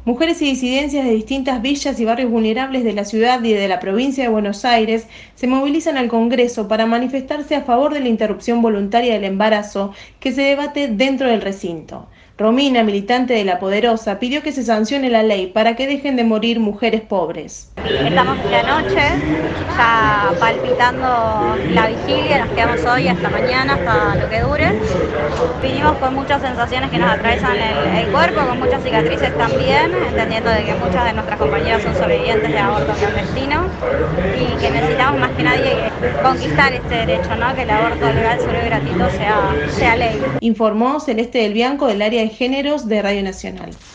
Mujeres y disidencias de distintas villas y barrios vulnerables de la ciudad y de la provincia de Buenos Aires se movilizan al Congreso para manifestarse a favor de la interrupción voluntaria del embarazo que se debate dentro del recinto. Romina, militante de La Poderosa, pidió que se sancione la ley para que dejen de morir mujeres pobres. Estamos esta noche ya palpitando la vigilia, nos quedamos hoy hasta mañana, hasta lo que dure. Vinimos con muchas sensaciones que nos atravesan el cuerpo, con muchas cicatrices también, entendiendo de que muchas de nuestras compañeras son sobrevivientes de aborto clandestino y que necesitamos más que nadie conquistar este derecho, ¿no? Que el aborto legal, seguro y gratuito sea ley. Informó Celeste del Bianco del área de géneros de Radio Nacional.